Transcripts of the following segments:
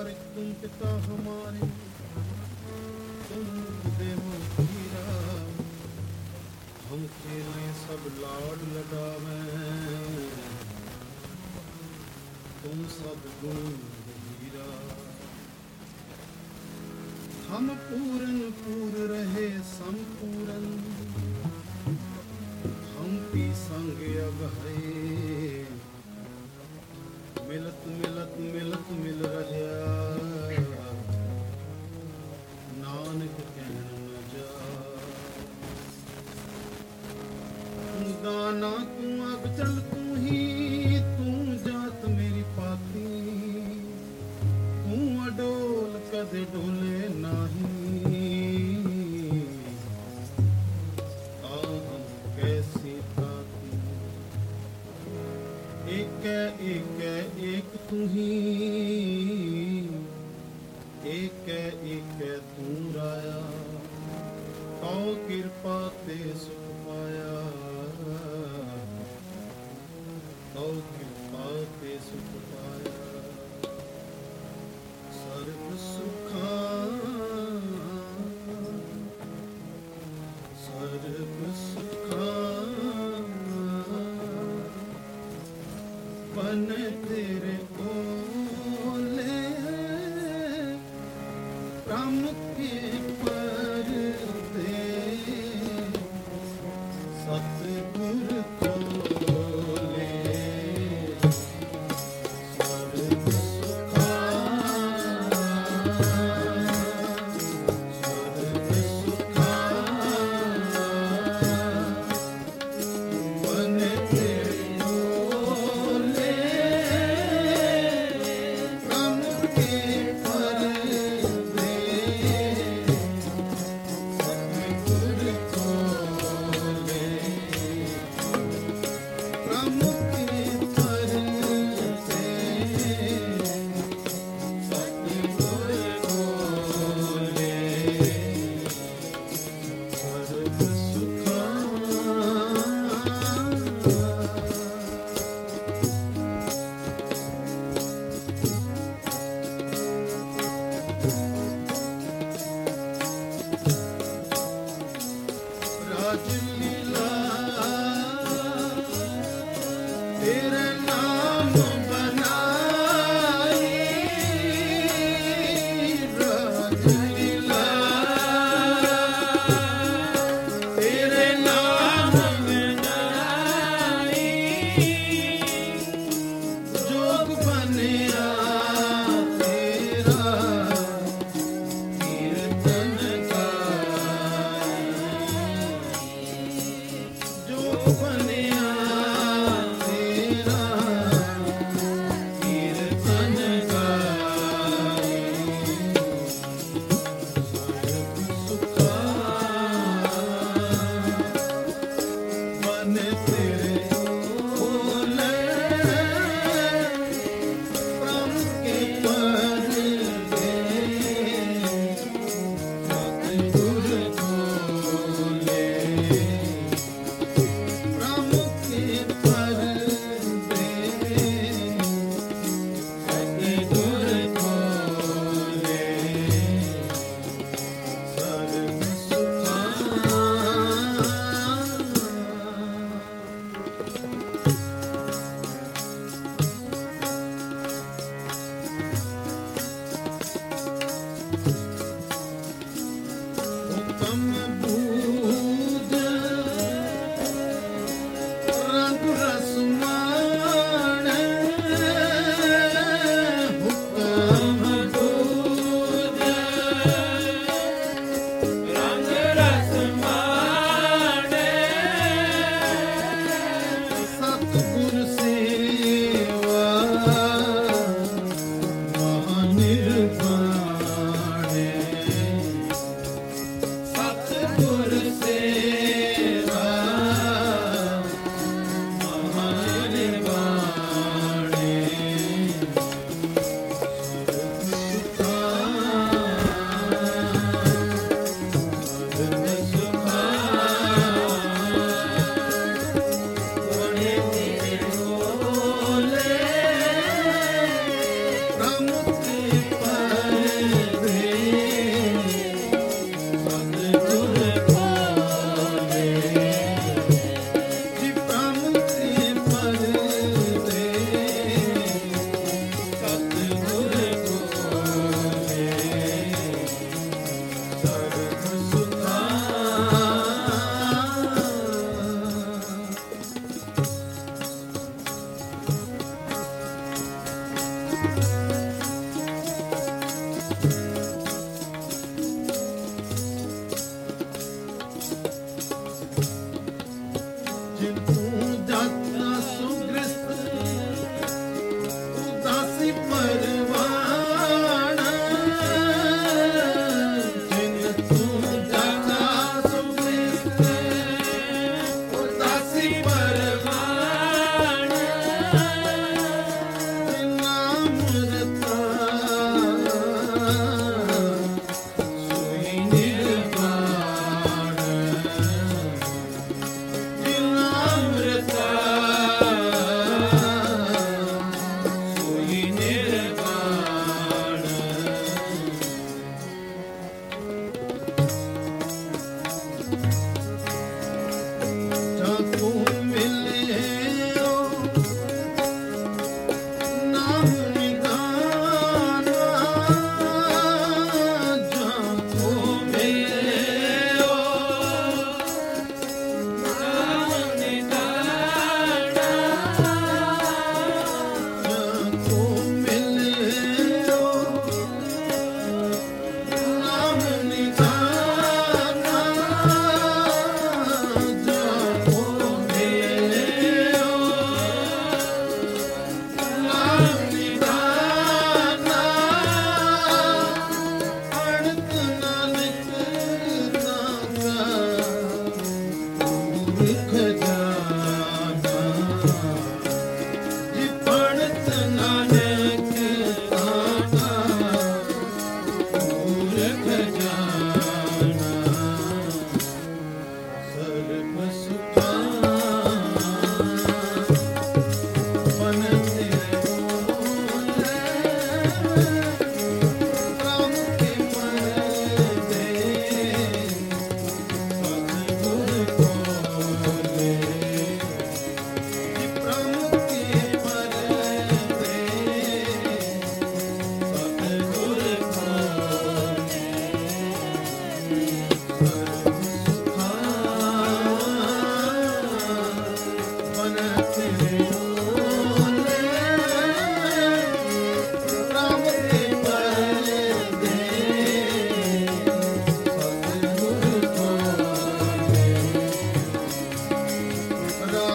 तारिक तुम पिता हमारे, तुम देहो हीरा। हम खेलें सब लाड लडावें, तुम सब गुण हीरा। हम पूरन पूर रहे संपूरन, हम पी संग अब है। मिलत मिलत मिलत मिल रहा, नानक कहन न जा। दाना तू अग जल तू ही, तू जात मेरी पाती। तू अडोल कदे डोले नाही, हम कैसी ताती। एक एक तू ही, एक तू राया। तो कृपा ते सुख पाया, तो कृपा ते सुख पाया। सर्व सुखा सर्व सुखा बन तेरे ओले। राम के परदे सतगुर खोले। सर्व सुखा सर्व सुखा बन तेरे ओले। राम के परदे सतगुर खोले। राम के परदे सतगुर खोले। सर्व सुखा राजलीला तेरे नाम बनाई। राजलीला तेरे नाम बनाई। जोग बनया तेरा कीर्तन गाई। जो बनया तेरा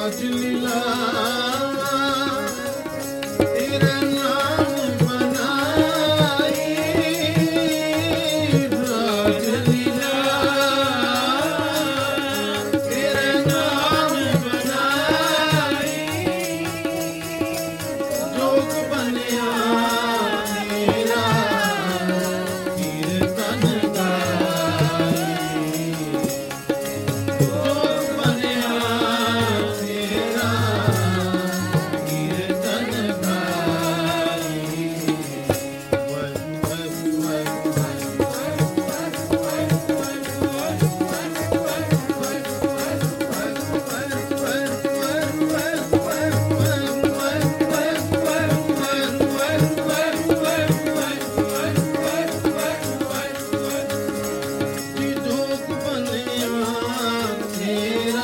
ਰਾਜ ਲੀਲਾ ਤੇਰਾ ਨਾਮ ਬਣਾਈ, ਰਾਜ ਲੀਲਾ ਤੇਰਾ ਨਾਮ ਬਣਾਈ, ਜੋਗ ਬਣਿਆ ਮੇਰਾ ਕੀਰਤਨ ਗਾਈ, ਜੋਗ ਬਣਿਆ ਮੇਰਾ ਕੀਰਤਨ ਗਾਈ। ਜੀ ਜੋਗ ਬਣਿਆ ਤੇਰਾ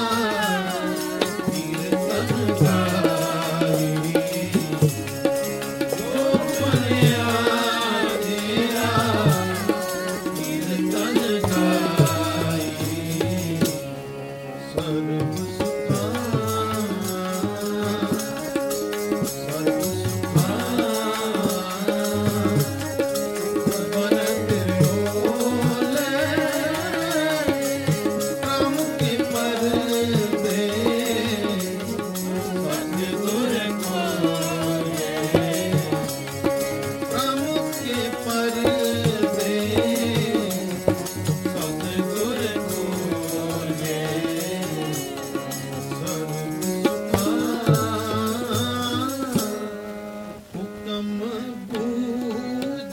ਕੀਰਤਨ ਗਾਈ, ਜੋਗ ਬਣਿਆ ਤੇਰਾ ਕੀਰਤਨ ਗਾਈ। ਸਰਬ ਸੁਖਾਂ ਸਰਬ ਸੁਖਾਂ ਬਨ ਤੇਰੇ ਓਲੇ, ਕੰਮ ਕੀ ਪਰਦੇ ਸਤਿਗੁਰ ਕੋਲੇ, ਕੰਮ ਕੀ ਪਰਦੇ ਸਤਿਗੁਰ ਕੋਲੇ। ਸਰਬ ਸੁਖਾਂ ਹੁਕਮ ਬੂਝ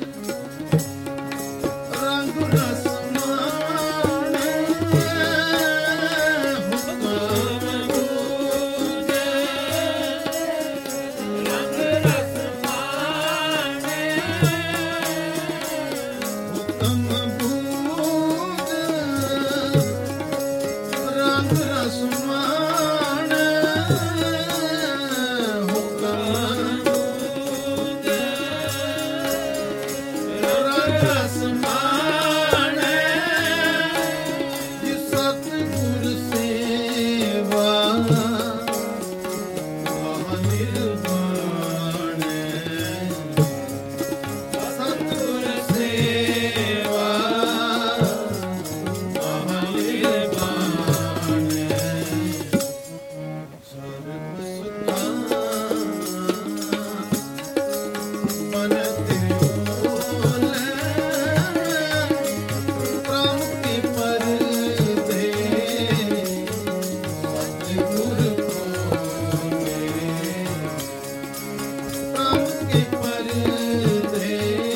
ਰੰਗ ਰਸ ਮਾਣੇ, ਹੁਕਮ ਬੂਝ ਰੰਗ ਰਸ ਮਾਣੇ, ਹੁਕਮ ਬੂਝ ਰੰਗ ਰਸ ਮਾਣੇ, ਹੁਕਮ ਬੂਝ ਰੰਗ ਰਸ ਮਾਣੇ, ਜਿ ਸਤਿਗੁਰ ਸੇਵਾ ਆਹ ਨਿਰਵਾਣੇ, ਸਤਿਗੁਰ ਸੇਵਾ ਆਹ ਨਿਰਵਾਣੇ। ਸਰਬ ਸੁਖਾਂ ਮਨ ਤੇਰੇ ਓਲੇ, ਪ੍ਰਭ ਕੀ ਪਰਦੇ ਸਤਿਗੁਰ ਕੋਲੇ, ਪ੍ਰਭ ਕੀ ਪਰਦੇ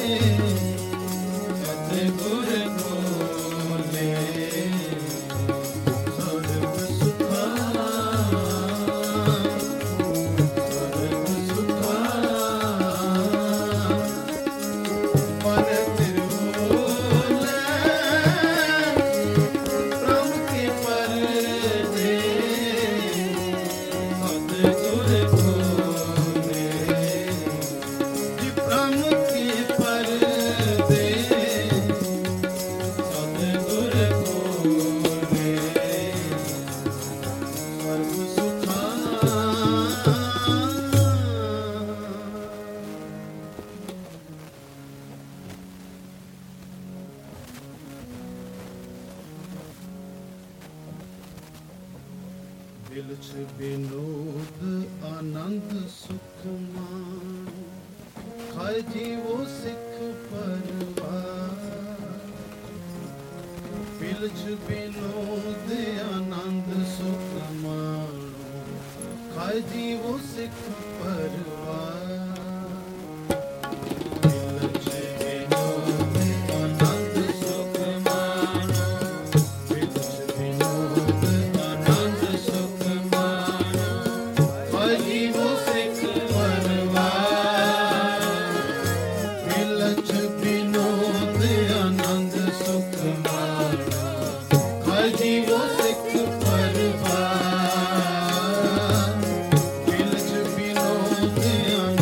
ਸਤਿਗੁਰ ਕੋਲੇ। ਸਰਬ ਸੁਖਾਂ ਸਰਬ ਸੁਖਾਂ ਮਨ ਤੇਰੇ ਓਲੇ, ਪ੍ਰਭ ਕੀ ਪਰਦੇ ਸਤਿਗੁਰ ਕੋਲੇ, ਜੀ ਪ੍ਰਭ ਕੀ ਪਰਦੇ ਸਤਿਗੁਰ ਕੋਲੇ। ਸਰਬ ਸੁਖਾਂ ਦਿਲ ਚ ਬਿਨੋਦ ਆਨੰਦ ਸੁਖ ਮਾਨ, ਖਾਏ ਜੀਵੋ ਸਿੱਖ ਪਰਵਾਰ, ਦਿਲ ਚ ਬਿਨੋਦ ਆਨੰਦ ਸੁਖ ਮਾਣੋ, ਖਾਏ ਜੀਵੋ ਸਿੱਖ ਪਰਵਾਰ। ਦਿਲ ਚ ਬਿਨੋਦ ਆਨੰਦ ਸੁਖ ਮਾਣੋ, ਦਿਲ ਚ ਬਿਨੋਦ ਆਨੰਦ ਸੁਖ ਮਾਣੋ, ਖਾਏ ਜੀਵੋ ਸਿੱਖ ਪਰਵਾਰ। ਦਿਲ ਚ ਬਿਨੋਦ ਆਨੰਦ ਸੁਖ ਮਾਣੋ, ਖਾਏ ਜੀਵੋ ਸਿੱਖ ਪਰਵਾਰ। ਦਿਲ ਚ ਬਿਨੋਦ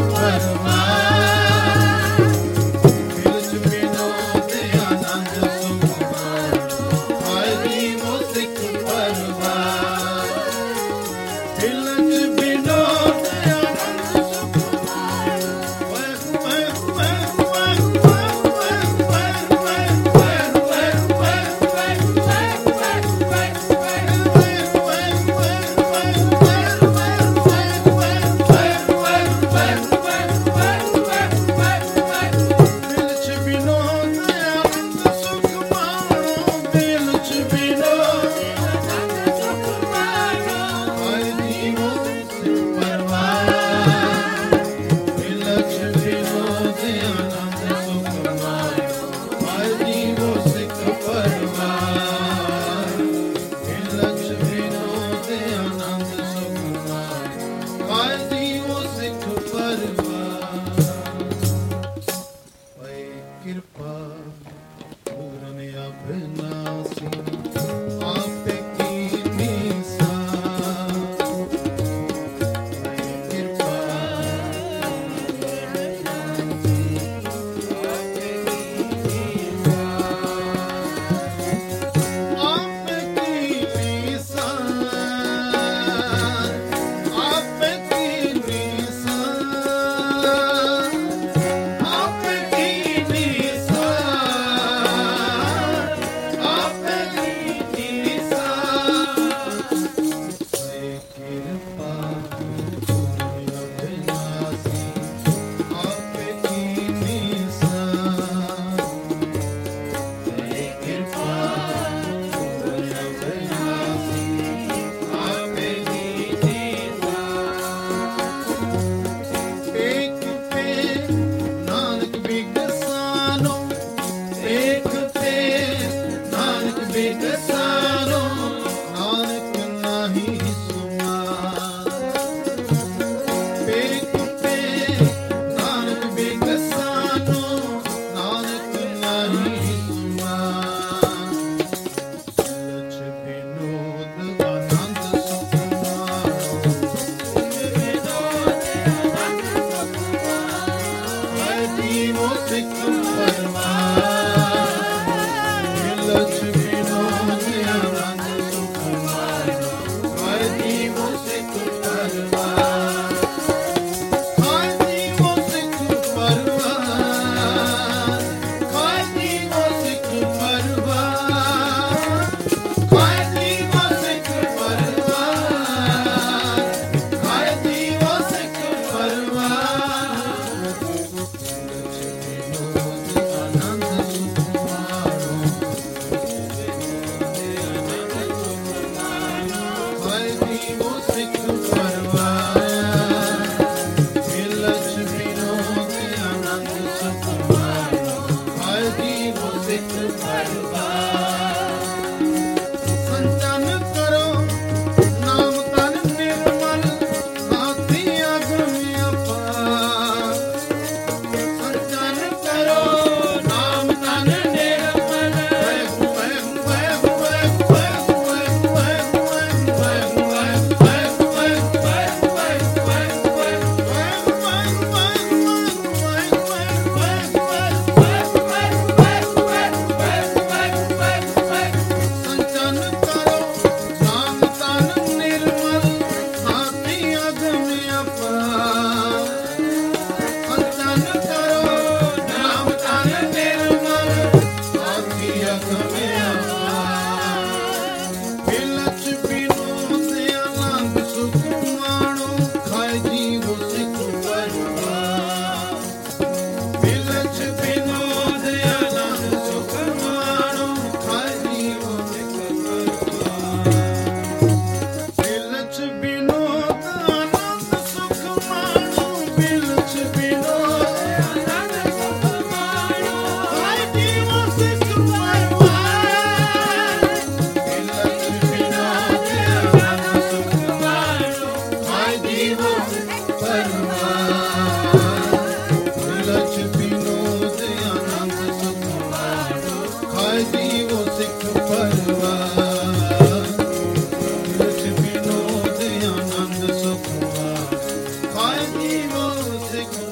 Jai Devo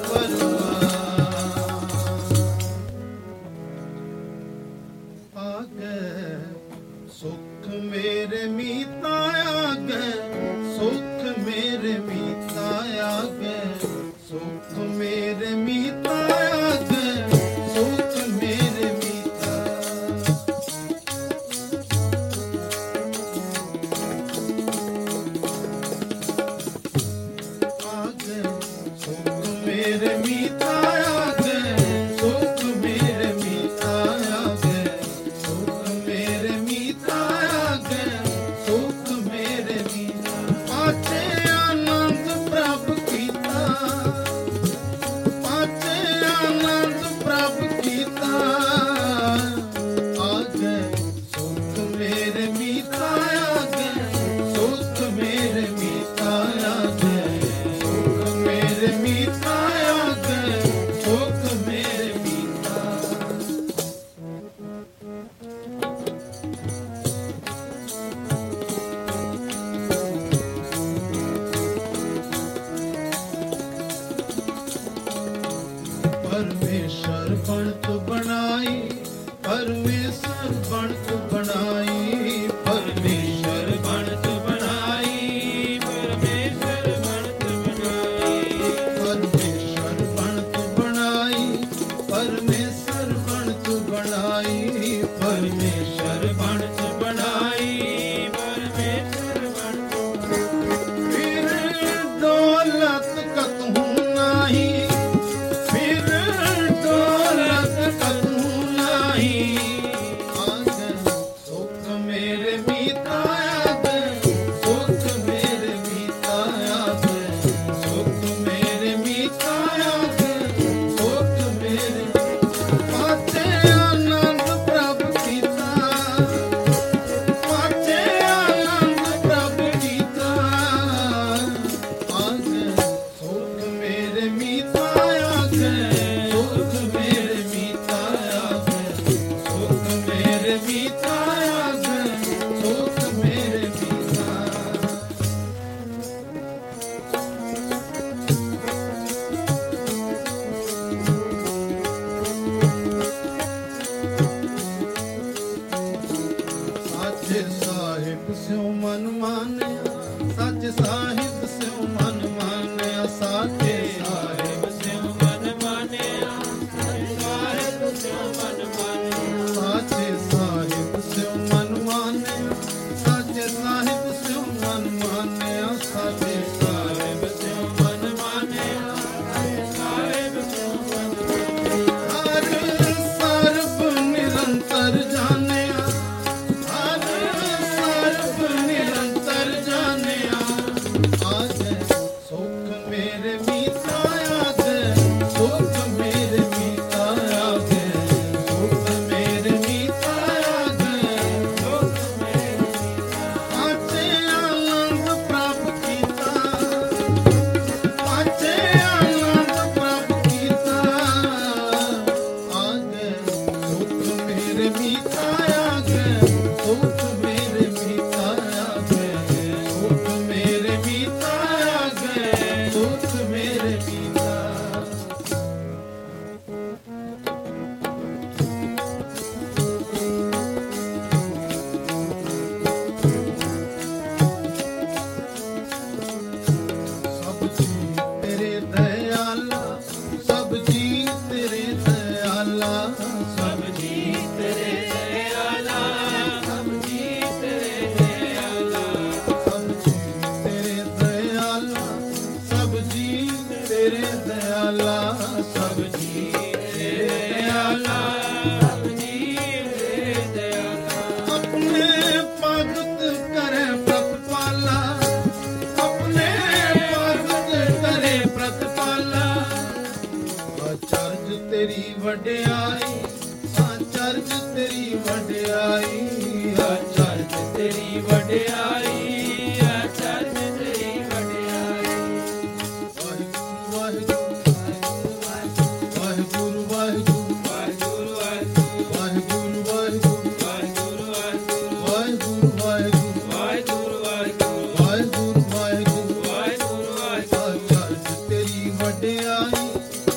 ਵਡਿਆਈ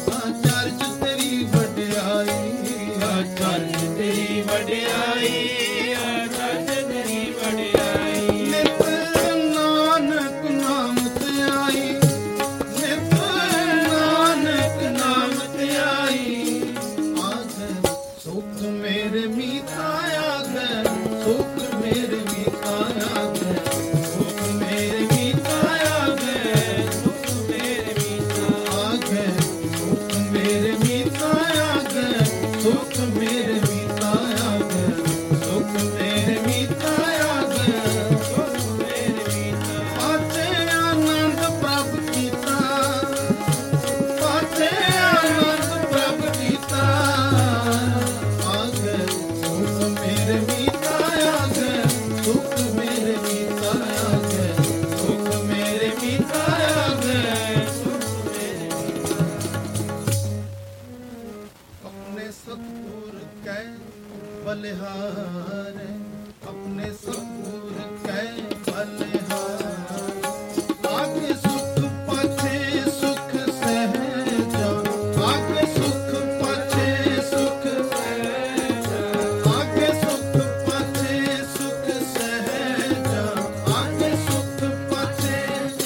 बलिहार अपने सतगुर कै बलिहार आगे सुख पाछे सुख सहजा आगे सुख पाछे सुख सहजा आगे सुख पाछे सुख सहजा आगे सुख पाछे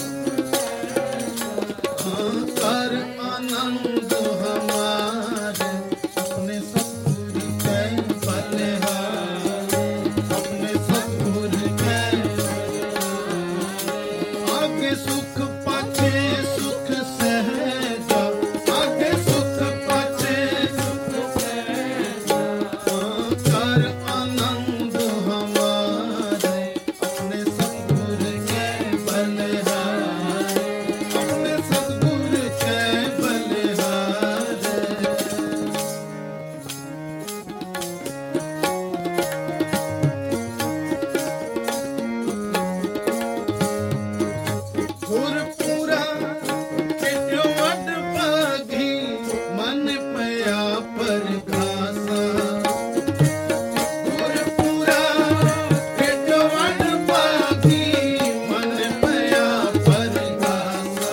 कर आनंद हमारे अपने सतगुर कै बलिहार अपने सतगुर कै आगे सुख पाछे सुख सहजा आगे सुख पाछे सुख सहजा कर आनंद हमारे अपने सतगुर कै बलिहार अपने सतगुर कै बलिहार गुरपुरा केड्यो वड भागी मन पया परखासा गुरपुरा केड्यो वड भागी मन पया परखासा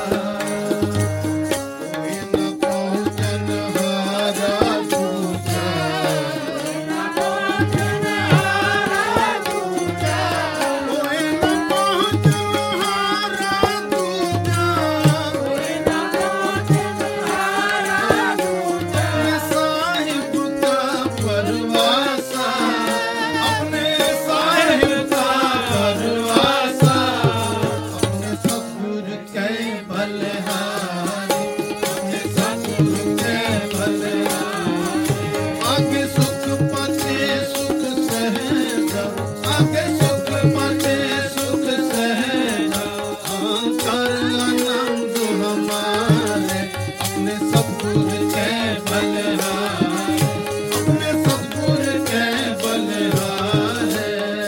कोई न पहुँचन हारा दूजा कोई न पहुँचन हारा दूजा कोई न पहुँचन हारा दूजा कोई न पहुँचन हारा दूजा साहिब का परवासा अपने साहिब का परवासा अपने सतगुर कै बलिहारी अपने सतगुर कै बलिहारी आगे सुख पाछे सुख सहजा आगे सुख पाछे सुख सहजा कर आनंद हमारे अपने सतगुर कै बलिहारी अपने सतगुर कै बलिहारी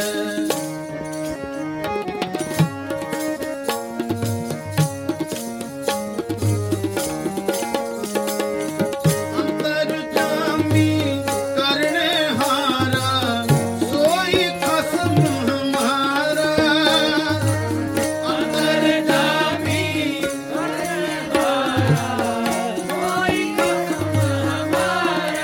अंतर्जामी करने हारा सोई खसम हमारा अंतर्जामी करने हारा सोई खसम हमारा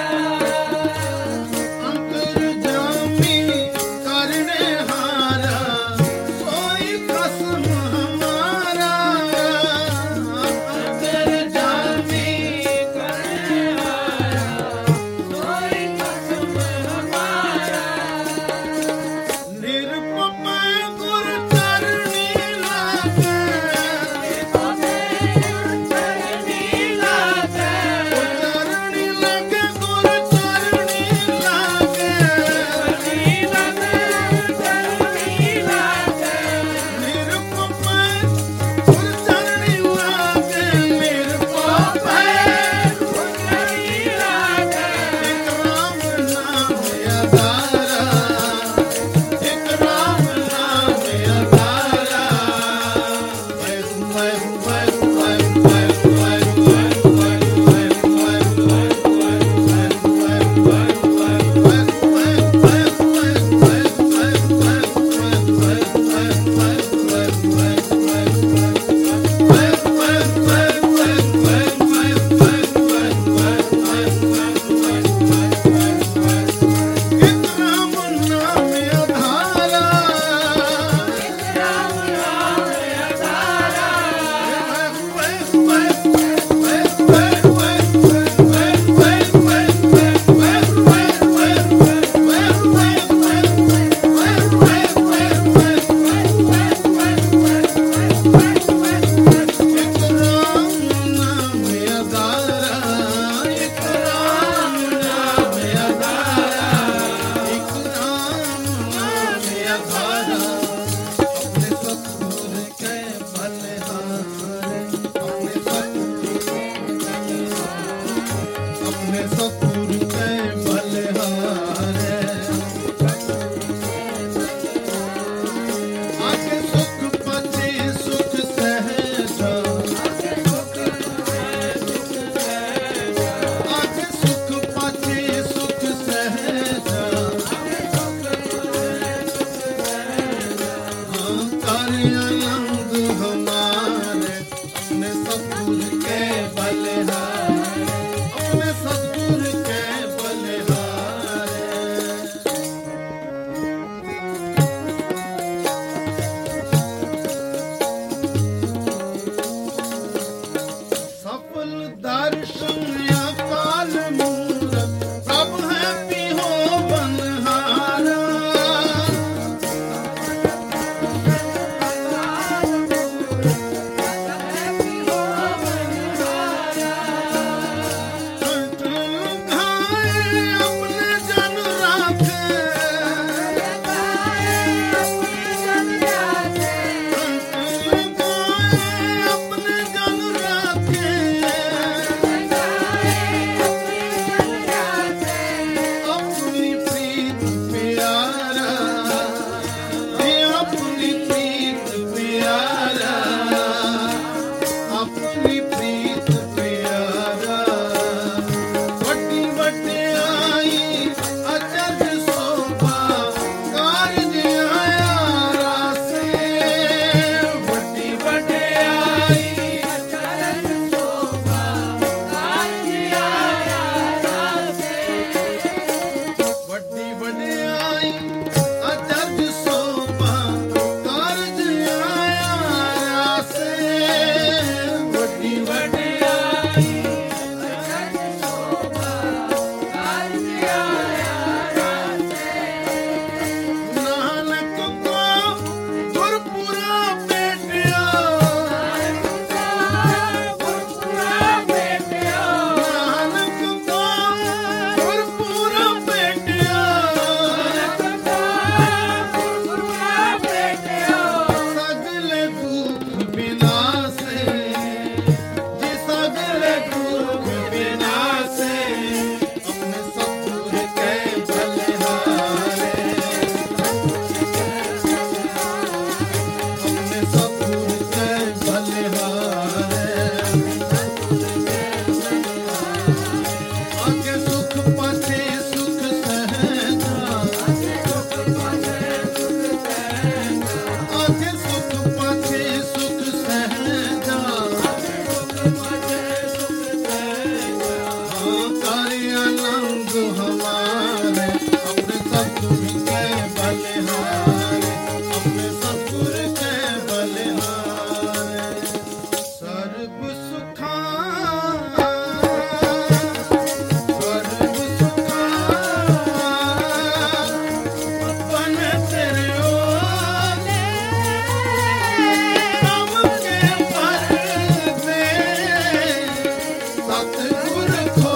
ਸਤਿਗੁਰ